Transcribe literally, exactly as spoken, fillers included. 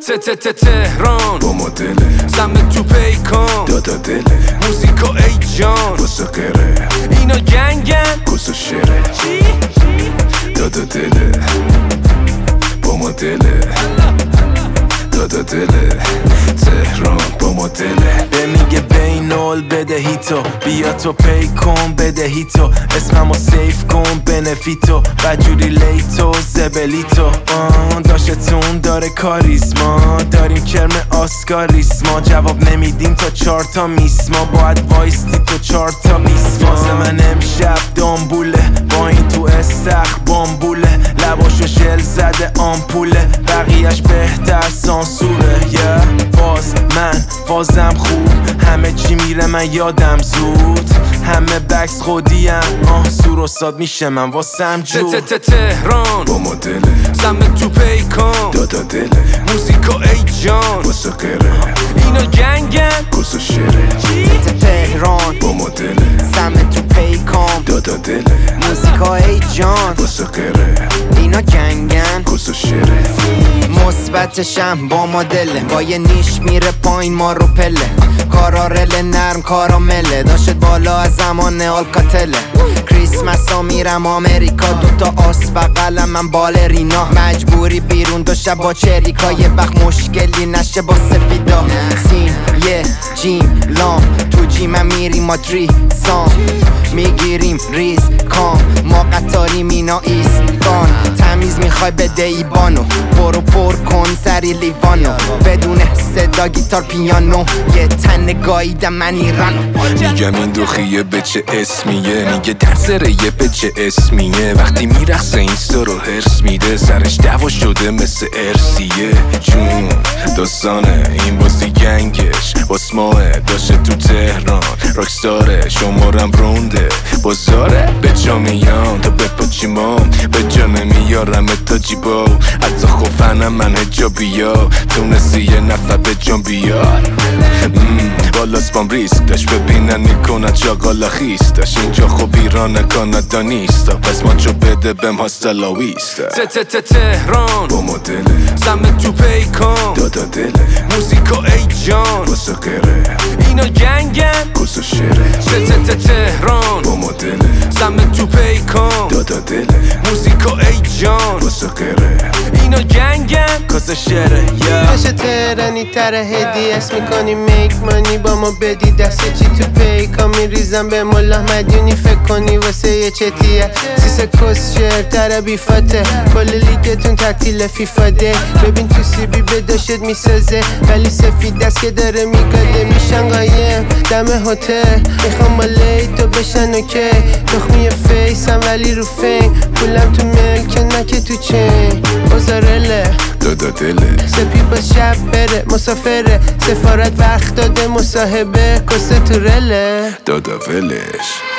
تهران با ما دله سمت تو پیکان دادا دله موزیکا ای جان واسه غیره اینا گنگن کس و شیره دادا دله با ما دله دادا دله تهران با ما دله به میگه بینال بدهی تو بیا تو پی کن بدهی تو اسممو سیف کن بنفیتو بجوری لیتو زبلیتو داشتون داره کاریزما داریم کرم آسکاریسما جواب نمیدیم تا چار تا میسما باید وایستی تو چار تا میسما واسه من امشب دامبوله با این تو استخ بامبوله لباشو ژل زده آمپوله بقیهش بهتر سانسوره yeah. باز من بازم خوب همه چی میره من یادم زود همه بکس خودیم آه سور و ساد میشه من واسم جور تهران با ما دله سمت تو پیکان دادا دله موزیکا ای جان واسه غیره اینا گنگن کس و شیره تهران با ما دله سمت تو پیکان دادا دله موزیکا ای جان واسه غیره اینا گنگن کس و شیره مثبتشم با ما دله با یه نیش میره پایین ما رو پله کارارل نرم کارامله داشت بالا از زمان آلکاتله کریسمس ها میرم آمریکا دوتا آس بقلم من بالرینا مجبوری بیرون دو شب با چریکا یه وقت مشکلی نشه با سفیدا سین یه جیم لام تو جیم میریم ما تری سام میگیریم ریز کام ما قطاریم اینا ایستگان تمیز میخوای بده ایبانو برو پر کن سری لیوانو بدون صدا گیتار پیانو یه تن گاییدم من ایرانو میگم این دوخیه به چه اسمیه میگه درسره یه به چه اسمیه وقتی میرخصه اینستا رو هرس میده سرش دعوا شده مثل ارسیه جون داستانه این بازی گنگش باس ماه داشته تو تهران راکستاره شمارم رونده بازاره به جا میام تا بپاچی مام به جا نمیارم تا جیبا حتی خوفنم من هجابیا تونستی یه نفر به جان بیار بالا سپام ریسک داشت ببینن میکنن چاقالا خیست داشت اینجا خوب ایران کانادا نیست پس ما چو بده بهم هاستلا ویستا تهران با ما دله سمت تو پیکان دادا دله موزیکا ای جان واسه غیره اینا گنگن کس و شیره تهران با ما دله سمت تو پیکان دادا دله موزیکا ای جان واسه غیره اینا گنگن کس شیره باشه تهرانی تره هدی اسم میکنی میک مانی با ما بدی دست چی تو پیکا میریزم به ملا مدیونی فکر کنی واسه یه چتیه سیسه کس شر تره بیفاته کل لیگتون تعطیل فیفا ده ببین تو سی بی بداشت میسازه ولی سفید دست که داره میگاده میشن قایم دم هتل میخوام با لیتو بشن اوکی تخمی فیسم ولی رو فین پولم تو ملک نکه تو چین بازارله دادا دله سپی با شب بره مسافره سفارت وقت داده مصاحبه کسه تو رله دادا ولش